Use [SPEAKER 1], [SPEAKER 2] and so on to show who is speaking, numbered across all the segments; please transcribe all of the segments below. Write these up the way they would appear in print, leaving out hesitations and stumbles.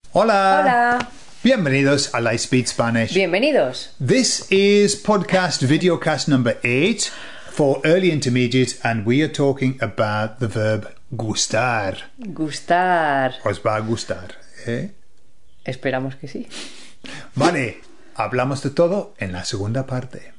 [SPEAKER 1] Hola.
[SPEAKER 2] Hola.
[SPEAKER 1] Bienvenidos a Lightspeed Spanish.
[SPEAKER 2] Bienvenidos.
[SPEAKER 1] This is podcast videocast number 8 for early intermediate, and we are talking about the verb gustar.
[SPEAKER 2] Gustar.
[SPEAKER 1] ¿Os va a gustar?
[SPEAKER 2] Esperamos que sí.
[SPEAKER 1] Vale, hablamos de todo en la segunda parte.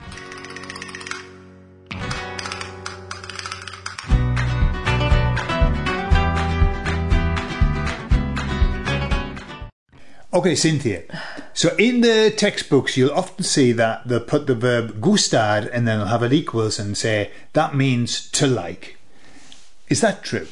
[SPEAKER 1] Okay, Cynthia. So in the textbooks, you'll often see that they'll put the verb gustar and then they'll have it equals and say that means to like. Is that true?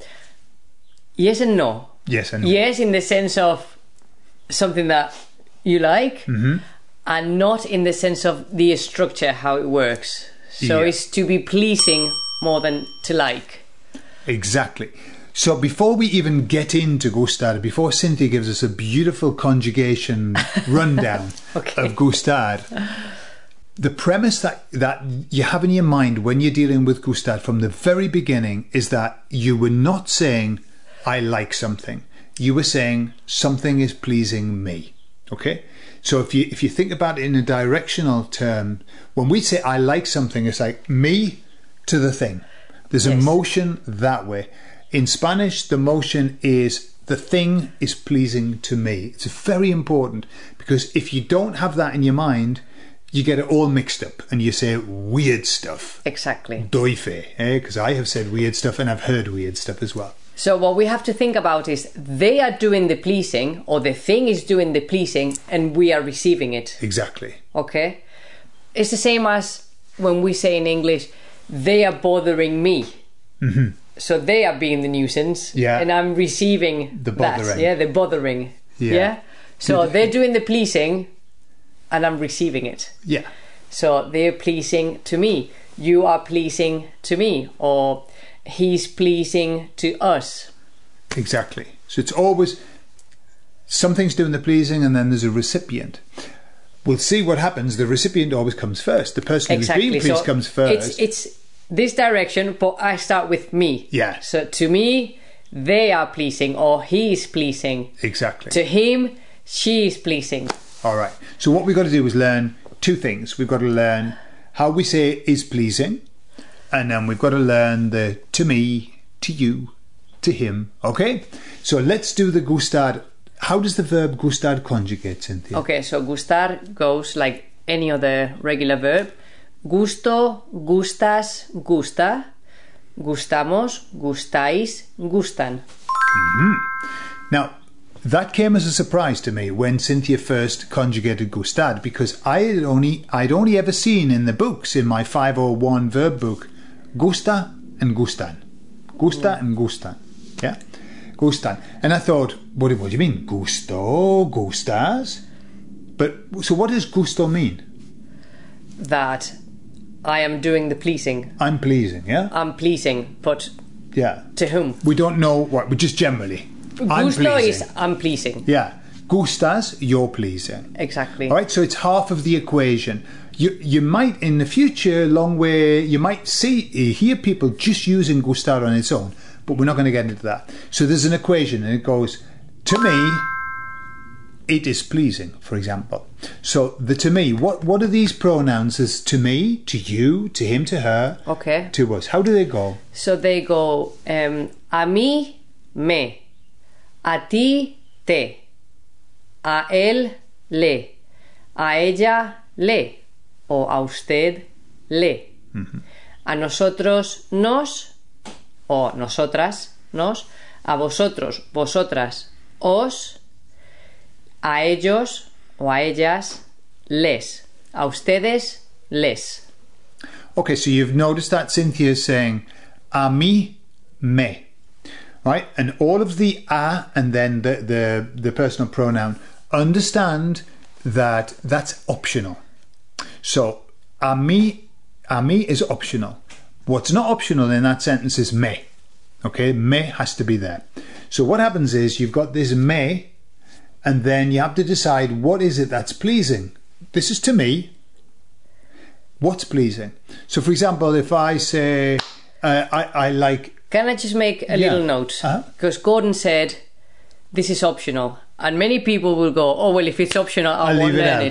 [SPEAKER 2] Yes and no.
[SPEAKER 1] Yes and no.
[SPEAKER 2] Yes, in the sense of something that you like, and not in the sense of the structure, how it works. So
[SPEAKER 1] Yeah.
[SPEAKER 2] it's to be pleasing more than to like.
[SPEAKER 1] Exactly. So before we even get into gustar, before Cynthia gives us a beautiful conjugation rundown
[SPEAKER 2] Okay.
[SPEAKER 1] of gustar, the premise that you have in your mind when you're dealing with gustar from the very beginning is that you were not saying, I like something. You were saying, something is pleasing me. Okay? So if you think about it in a directional term, when we say I like something, it's like me to the thing. There's a
[SPEAKER 2] Yes.
[SPEAKER 1] motion that way. In Spanish, the motion is the thing is pleasing to me. It's very important because if you don't have that in your mind, you get it all mixed up and you say weird stuff.
[SPEAKER 2] Exactly.
[SPEAKER 1] Doy fe, because I have said weird stuff and I've heard weird stuff as well.
[SPEAKER 2] So what we have to think about is they are doing the pleasing, or the thing is doing the pleasing, and we are receiving it.
[SPEAKER 1] Exactly.
[SPEAKER 2] Okay? It's the same as when we say in English, they are bothering me.
[SPEAKER 1] Mm-hmm.
[SPEAKER 2] So they are being the nuisance,
[SPEAKER 1] Yeah.
[SPEAKER 2] and I'm receiving
[SPEAKER 1] The
[SPEAKER 2] that.
[SPEAKER 1] bothering.
[SPEAKER 2] Yeah, the bothering.
[SPEAKER 1] Yeah.
[SPEAKER 2] So they're doing the pleasing, and I'm receiving it.
[SPEAKER 1] Yeah.
[SPEAKER 2] So they're pleasing to me. You are pleasing to me, or he's pleasing to us.
[SPEAKER 1] Exactly. So it's always something's doing the pleasing and then there's a recipient. We'll see what happens. The recipient always comes first. The person who's being pleased
[SPEAKER 2] So
[SPEAKER 1] comes first.
[SPEAKER 2] It's this direction, but I start with me.
[SPEAKER 1] Yeah.
[SPEAKER 2] So to me, they are pleasing, or he is pleasing.
[SPEAKER 1] Exactly.
[SPEAKER 2] To him, she is pleasing.
[SPEAKER 1] All right. So what we've got to do is learn two things. We've got to learn how we say is pleasing, and then we've got to learn the to me, to you, to him. Okay? So let's do the gustar. How does the verb gustar conjugate, Cynthia?
[SPEAKER 2] Okay, so gustar goes like any other regular verb. Gusto, gustas, gusta. Gustamos, gustáis, gustan.
[SPEAKER 1] Now, that came as a surprise to me when Cynthia first conjugated gustar, because I'd only ever seen in the books, in my 501 verb book, gusta and gustan. Gusta and gustan. Yeah? Gustan. And I thought, what do you mean? Gusto? Gustas? But, so what does gusto mean?
[SPEAKER 2] That I am doing the pleasing.
[SPEAKER 1] I'm pleasing, yeah?
[SPEAKER 2] I'm pleasing, but
[SPEAKER 1] Yeah.
[SPEAKER 2] to whom?
[SPEAKER 1] We don't know what, but just generally. I'm
[SPEAKER 2] Gusto
[SPEAKER 1] pleasing.
[SPEAKER 2] is I'm pleasing.
[SPEAKER 1] Yeah. Gustas, you're pleasing.
[SPEAKER 2] Exactly.
[SPEAKER 1] All right, so it's half of the equation. You might, in the future, long way, you might hear people just using gustar on its own, but we're not going to get into that. So there's an equation, and it goes, to me, it is pleasing, for example. So the to me, what are these pronouns? Is to me, to you, to him, to her,
[SPEAKER 2] Okay.
[SPEAKER 1] to us. How do they go?
[SPEAKER 2] So they go a mí, me. A ti, te. A él, le. A ella, le. O a usted, le. A nosotros, nos. O nosotras, nos. A vosotros, vosotras, os. A ellos o a ellas, les. A ustedes, les.
[SPEAKER 1] Okay, so you've noticed that Cynthia is saying a mí, me. Right? And all of the a and then the personal pronoun, understand that that's optional. So a mí is optional. What's not optional in that sentence is me. Okay, me has to be there. So what happens is you've got this me, and then you have to decide what is it that's pleasing. This is to me. What's pleasing? So for example, if I say I like...
[SPEAKER 2] Can I just make a little note?
[SPEAKER 1] Uh-huh.
[SPEAKER 2] Because Gordon said, this is optional. And many people will go, oh, well, if it's optional, I won't learn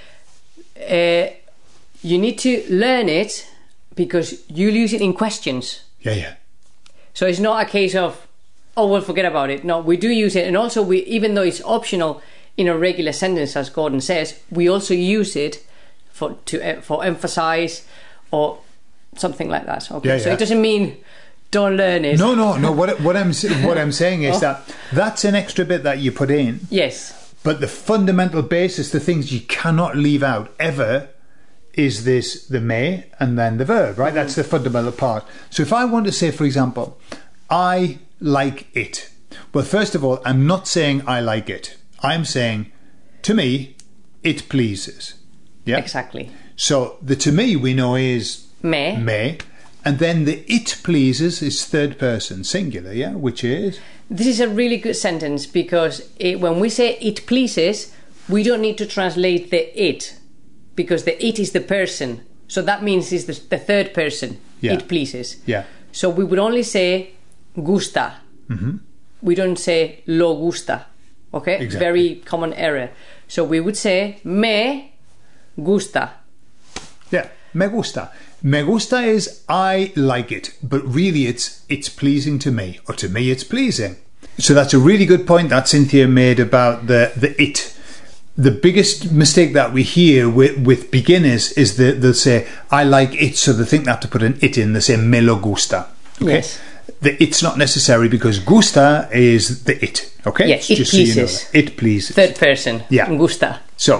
[SPEAKER 2] it. You need to learn it because you'll use it in questions.
[SPEAKER 1] Yeah.
[SPEAKER 2] So it's not a case of, oh, well, forget about it. No, we do use it. And also, even though it's optional in a regular sentence, as Gordon says, we also use it for emphasize or something like that. Okay, so it doesn't mean don't learn it.
[SPEAKER 1] No. What I'm saying is that's an extra bit that you put in.
[SPEAKER 2] Yes.
[SPEAKER 1] But the fundamental basis, the things you cannot leave out ever, is the may and then the verb, right? That's the fundamental part. So if I want to say, for example, I like it. Well, first of all, I'm not saying I like it. I'm saying, to me, it pleases. Yeah?
[SPEAKER 2] Exactly.
[SPEAKER 1] So the to me we know is
[SPEAKER 2] may.
[SPEAKER 1] And then the it pleases is third person singular, yeah? Which is?
[SPEAKER 2] This is a really good sentence because when we say it pleases, we don't need to translate the it because the it is the person. So that means it's the third person. Yeah. It pleases.
[SPEAKER 1] Yeah.
[SPEAKER 2] So we would only say gusta.
[SPEAKER 1] Mm-hmm.
[SPEAKER 2] We don't say lo gusta. Okay?
[SPEAKER 1] Exactly.
[SPEAKER 2] Very common error. So we would say me gusta.
[SPEAKER 1] Yeah, me gusta. Me gusta is I like it, but really it's pleasing to me, or to me it's pleasing. So that's a really good point that Cynthia made about the it. The biggest mistake that we hear with beginners is that they'll say, I like it, so they think they have to put an it in. They say, me lo gusta. Okay? Yes. The it's not necessary because gusta is the it. Okay?
[SPEAKER 2] Yes, it pleases.
[SPEAKER 1] So it pleases.
[SPEAKER 2] Third person.
[SPEAKER 1] Yeah.
[SPEAKER 2] Gusta.
[SPEAKER 1] So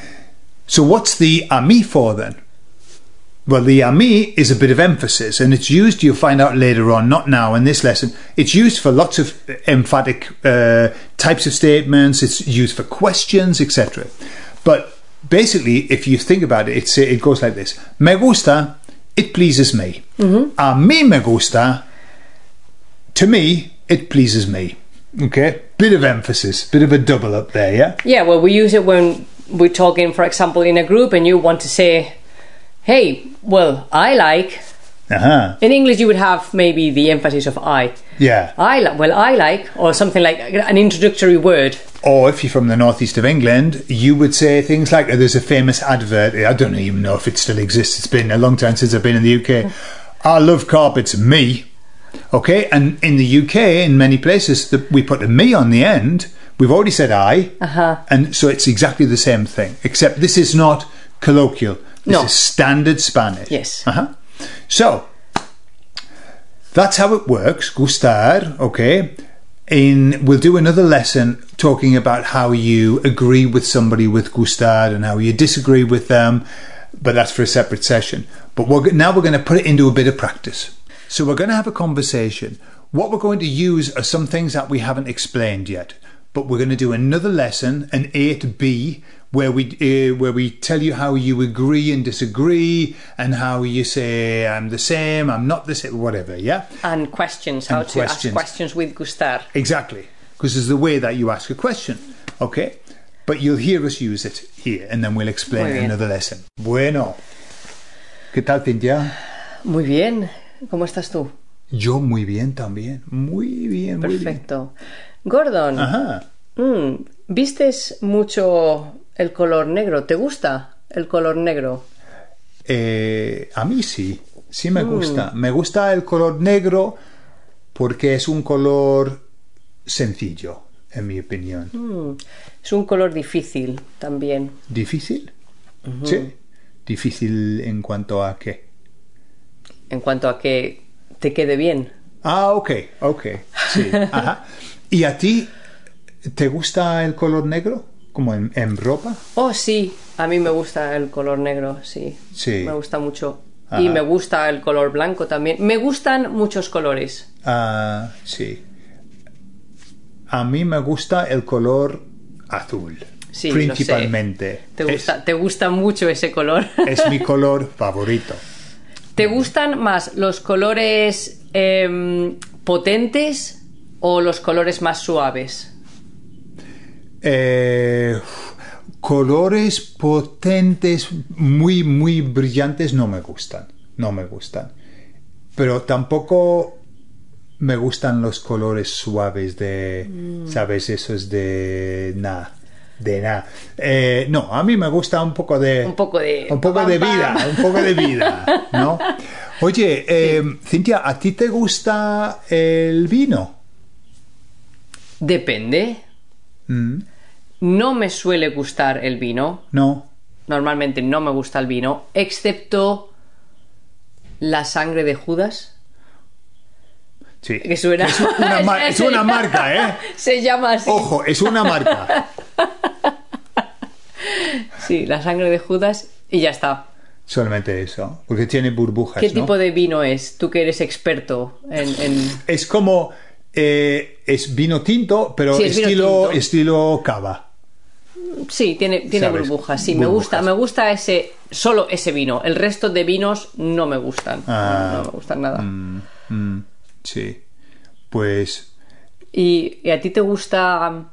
[SPEAKER 1] what's the a mí for then? Well, the a mí is a bit of emphasis, and it's used, you'll find out later on, not now in this lesson, it's used for lots of emphatic types of statements, it's used for questions, etc. But basically, if you think about it, it goes like this. Me gusta, it pleases me.
[SPEAKER 2] Mm-hmm.
[SPEAKER 1] A mí me gusta, to me, it pleases me. Okay? Bit of emphasis, bit of a double up there, yeah?
[SPEAKER 2] Yeah, well, we use it when we're talking, for example, in a group and you want to say, hey, well, I like.
[SPEAKER 1] Uh-huh.
[SPEAKER 2] In English, you would have maybe the emphasis of I.
[SPEAKER 1] Yeah.
[SPEAKER 2] I like, or something like an introductory word.
[SPEAKER 1] Or if you're from the northeast of England, you would say things like, there's a famous advert, I don't even know if it still exists, it's been a long time since I've been in the UK. I love carpets, me. Okay, and in the UK, in many places, we put a me on the end. We've already said I.
[SPEAKER 2] Uh-huh.
[SPEAKER 1] And so it's exactly the same thing, except this is not colloquial. This is standard Spanish.
[SPEAKER 2] Yes.
[SPEAKER 1] Uh-huh. So, that's how it works, gustar, okay? We'll do another lesson talking about how you agree with somebody with gustar and how you disagree with them, but that's for a separate session. But now we're going to put it into a bit of practice. So we're going to have a conversation. What we're going to use are some things that we haven't explained yet, but we're going to do another lesson, an 8B, where we tell you how you agree and disagree and how you say I'm the same, I'm not the same, whatever, yeah?
[SPEAKER 2] And questions, how to ask questions with gustar.
[SPEAKER 1] Exactly, because there's the way that you ask a question, okay? But you'll hear us use it here and then we'll explain it in another lesson. Bueno. ¿Qué tal, Cynthia?
[SPEAKER 2] Muy bien. ¿Cómo estás tú?
[SPEAKER 1] Yo muy bien también. Muy bien, muy bien.
[SPEAKER 2] Perfecto. Gordon.
[SPEAKER 1] Ajá.
[SPEAKER 2] ¿Vistes mucho el color negro? ¿Te gusta el color negro?
[SPEAKER 1] A mí sí me gusta. Me gusta el color negro porque es un color sencillo, en mi opinión.
[SPEAKER 2] Es un color difícil también.
[SPEAKER 1] ¿Difícil? Sí. ¿Difícil en cuanto a qué?
[SPEAKER 2] En cuanto a que te quede bien.
[SPEAKER 1] Ah, ok, sí. Ajá. ¿Y a ti te gusta el color negro? ¿Como en ropa?
[SPEAKER 2] Oh, sí. A mí me gusta el color negro, sí.
[SPEAKER 1] Sí.
[SPEAKER 2] Me gusta mucho.
[SPEAKER 1] Ajá.
[SPEAKER 2] Y me gusta el color blanco también. Me gustan muchos colores.
[SPEAKER 1] Ah, sí. A mí me gusta el color azul.
[SPEAKER 2] Sí,
[SPEAKER 1] principalmente.
[SPEAKER 2] ¿Te gusta mucho ese color?
[SPEAKER 1] Es mi color favorito.
[SPEAKER 2] ¿Te gustan más los colores potentes o los colores más suaves?
[SPEAKER 1] Colores potentes, muy, muy brillantes no me gustan. Pero tampoco me gustan los colores suaves de, ¿sabes? Esos de nada. De nada. No, a mí me gusta un poco de...
[SPEAKER 2] Un poco de...
[SPEAKER 1] Un poco de vida, un poco de vida, ¿no? Oye, Cintia, ¿a ti te gusta el vino?
[SPEAKER 2] Depende. No me suele gustar el vino.
[SPEAKER 1] No.
[SPEAKER 2] Normalmente no me gusta el vino, excepto la sangre de Judas.
[SPEAKER 1] Sí.
[SPEAKER 2] Que suena...
[SPEAKER 1] Es una marca, ¿eh?
[SPEAKER 2] Se llama así.
[SPEAKER 1] Ojo, es una marca.
[SPEAKER 2] Sí, la sangre de Judas y ya está.
[SPEAKER 1] Solamente eso, porque tiene burbujas,
[SPEAKER 2] ¿Qué
[SPEAKER 1] ¿no?
[SPEAKER 2] tipo de vino es? Tú que eres experto en...
[SPEAKER 1] Es como... es vino tinto, pero
[SPEAKER 2] Sí, es vino tinto.
[SPEAKER 1] estilo cava.
[SPEAKER 2] Sí, tiene
[SPEAKER 1] ¿Sabes?
[SPEAKER 2] burbujas. Sí,
[SPEAKER 1] Burbujas.
[SPEAKER 2] me gusta solo ese vino. El resto de vinos no me gustan.
[SPEAKER 1] Ah.
[SPEAKER 2] No me gustan nada.
[SPEAKER 1] Sí. Pues...
[SPEAKER 2] ¿Y a ti te gusta...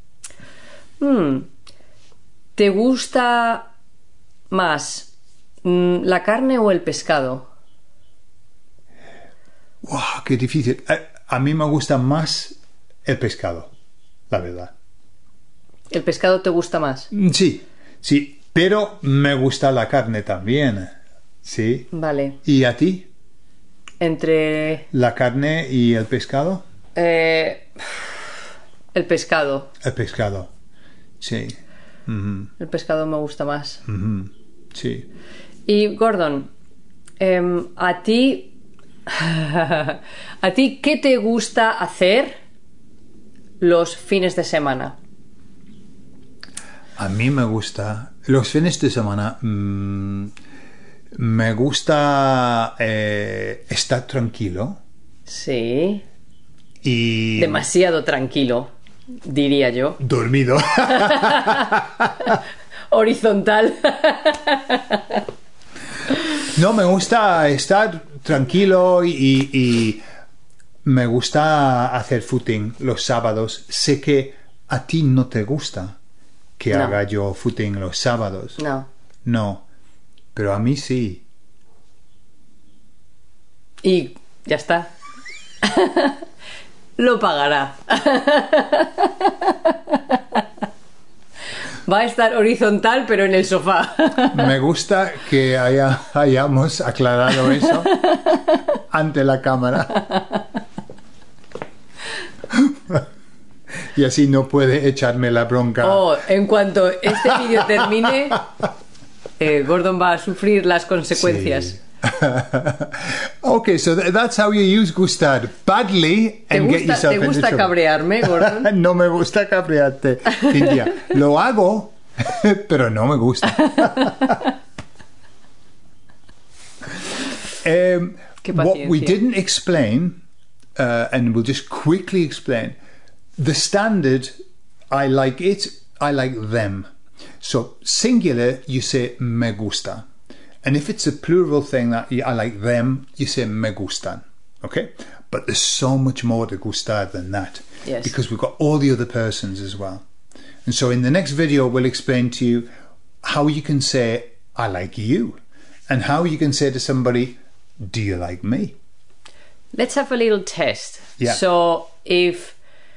[SPEAKER 2] ¿Te gusta más la carne o el pescado?
[SPEAKER 1] ¡Wow! ¡Qué difícil! A mí me gusta más el pescado, la verdad.
[SPEAKER 2] ¿El pescado te gusta más?
[SPEAKER 1] Sí, sí, pero me gusta la carne también, ¿sí?
[SPEAKER 2] Vale.
[SPEAKER 1] ¿Y a ti?
[SPEAKER 2] Entre...
[SPEAKER 1] ¿La carne y el pescado?
[SPEAKER 2] el pescado.
[SPEAKER 1] El pescado, sí.
[SPEAKER 2] El pescado me gusta más.
[SPEAKER 1] Sí.
[SPEAKER 2] Y Gordon, a ti ¿qué te gusta hacer los fines de semana?
[SPEAKER 1] A mí me gusta los fines de semana. Me gusta estar tranquilo
[SPEAKER 2] Sí.
[SPEAKER 1] y
[SPEAKER 2] Demasiado tranquilo, diría yo.
[SPEAKER 1] dormido.
[SPEAKER 2] Horizontal.
[SPEAKER 1] No, me gusta estar tranquilo y me gusta hacer footing los sábados. Sé que a ti no te gusta que
[SPEAKER 2] No.
[SPEAKER 1] haga yo footing los sábados.
[SPEAKER 2] No.
[SPEAKER 1] No, pero a mí sí.
[SPEAKER 2] Y ya está. Lo pagará. Va a estar horizontal, pero en el sofá.
[SPEAKER 1] Me gusta que hayamos aclarado eso ante la cámara. Y así no puede echarme la bronca.
[SPEAKER 2] Oh, en cuanto este vídeo termine, Gordon va a sufrir las consecuencias.
[SPEAKER 1] Sí. Okay, so that's how you use gustar badly and get yourself
[SPEAKER 2] ¿Te
[SPEAKER 1] into
[SPEAKER 2] gusta
[SPEAKER 1] trouble.
[SPEAKER 2] cabrearme, Gordon?
[SPEAKER 1] No me gusta cabrearte, Cintia. Lo hago, pero no me gusta.
[SPEAKER 2] Qué
[SPEAKER 1] What we
[SPEAKER 2] paciencia.
[SPEAKER 1] didn't explain, and we'll just quickly explain, the standard, I like it, I like them. So singular, you say me gusta. And if it's a plural thing that I like them, you say me gustan. Okay? But there's so much more to gustar than that.
[SPEAKER 2] Yes.
[SPEAKER 1] Because we've got all the other persons as well. And so in the next video, we'll explain to you how you can say, I like you. And how you can say to somebody, do you like me?
[SPEAKER 2] Let's have a little test.
[SPEAKER 1] Yeah.
[SPEAKER 2] So if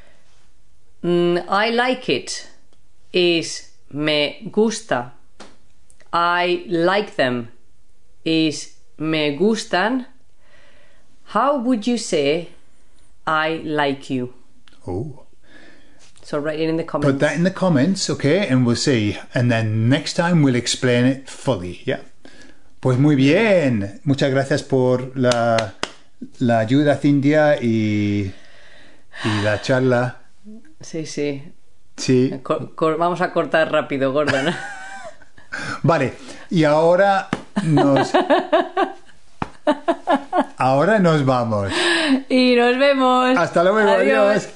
[SPEAKER 2] I like it is me gusta, I like them is me gustan, how would you say I like you?
[SPEAKER 1] Oh.
[SPEAKER 2] So write it in the comments.
[SPEAKER 1] Put that in the comments, okay, and we'll see. And then next time we'll explain it fully, yeah. Pues muy bien. Muchas gracias por la ayuda, Cintia, y la charla.
[SPEAKER 2] Sí, sí.
[SPEAKER 1] Sí.
[SPEAKER 2] Vamos a cortar rápido, Gordon.
[SPEAKER 1] Vale, y ahora nos vamos.
[SPEAKER 2] Y nos vemos.
[SPEAKER 1] Hasta luego, adiós.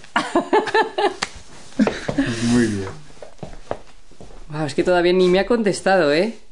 [SPEAKER 1] Muy bien.
[SPEAKER 2] Wow, es que todavía ni me ha contestado, ¿eh?